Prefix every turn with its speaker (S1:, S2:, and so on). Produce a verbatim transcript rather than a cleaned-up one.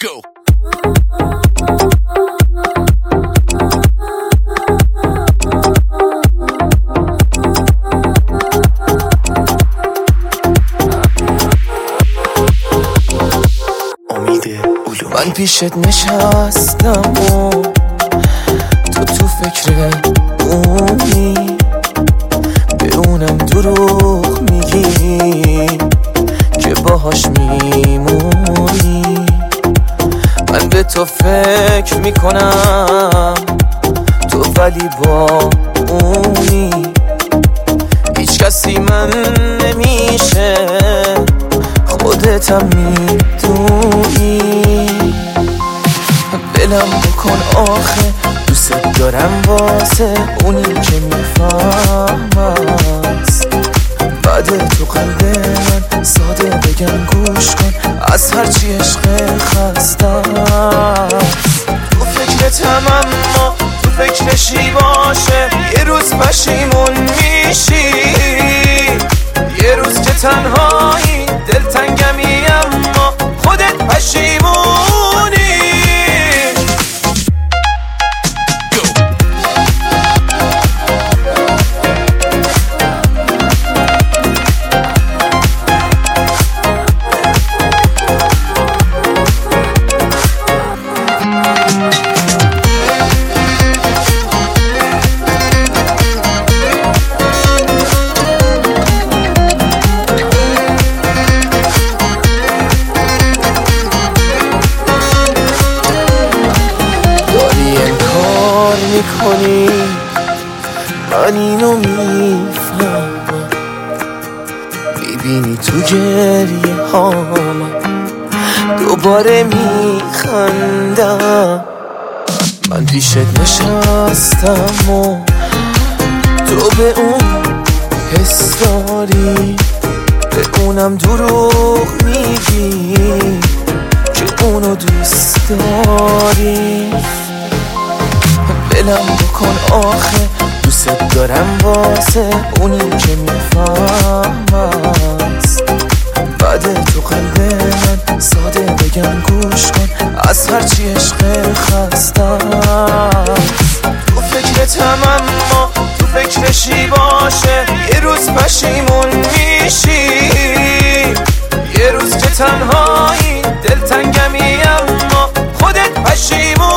S1: Go.
S2: من پیشت نشستم و تو تو فکر اونی به اونم دروغ میگی که باهاش میمونی. من به تو فکر میکنم تو ولی با اونی. هیچ کسی من نمیشه خودتم میدونی. بلم بکن آخه دوست دارم واسه اونی که میفهمست. بعد تو قلب من ساده بگم گوش کن از هرچی عشق خستست. تو فکرتم اما تو فکرشی باشه یه روز پشیمون میشی. یه روز که تنهایی دلتنگمی اما خودت پشیمونی. میکنی من اینو میفهمم. میبینی تو گریه هامم دوباره میخندم. من پیشت نشستم و تو به اون حس داری. به اونم دروغ میگی که اونو دوست داری. بلم بکن آخه دوست دارم واسه اونی که میفهمست. بعد تو قلب من ساده بگم گوش کن از هرچی عشق خستست. تو فکرتم اما تو فکرشی باشه یه روز پشیمون میشی. یه روز که تنهایی دلتنگمی اما خودت پشیمون